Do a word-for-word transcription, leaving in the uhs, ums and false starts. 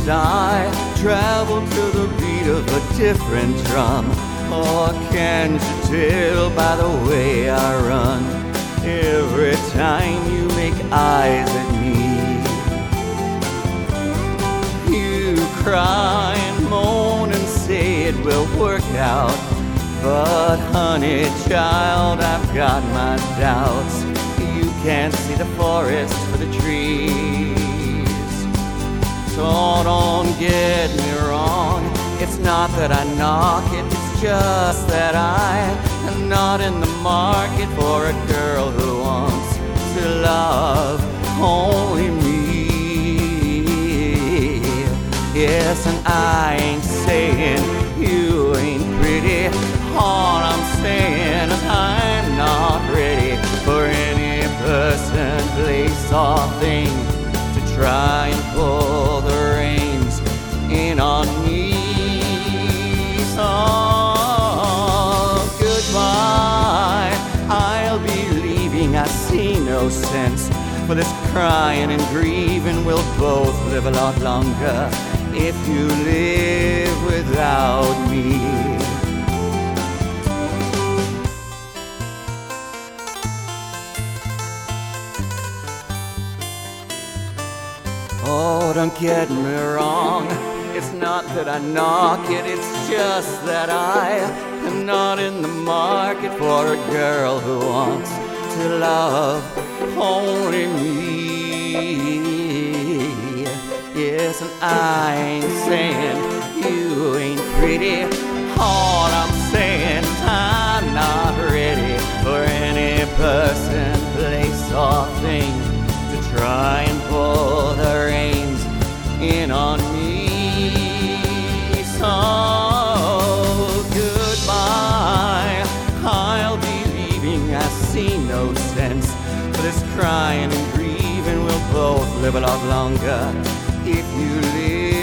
and I travel to the beat of a different drum. Or can't you tell by the way I run? Every time you make eyes at me, you cry and moan and say it will work out. But honey child, I've got my doubts. You can't see the forest for the trees. So don't get me wrong, it's not that I knock it, it's just that I am not in the market for a girl who wants to love only me. Yes, and I ain't saying you ain't pretty. All I'm saying is I'm not ready for any person, place, or thing to try and pull the reins in on me. So goodbye, I'll be leaving. I see no sense for this crying and grieving. We'll both live a lot longer if you live without me. Oh, don't get me wrong, it's not that I knock it, it's just that I am not in the market for a girl who wants to love only me. Yes, and I ain't saying you ain't pretty. All I'm saying is I'm not ready for any person, place, or thing to try and pull the reins in on me. So goodbye, I'll be leaving. I see no sense for this crying and grieving. We'll both live a lot longer if you live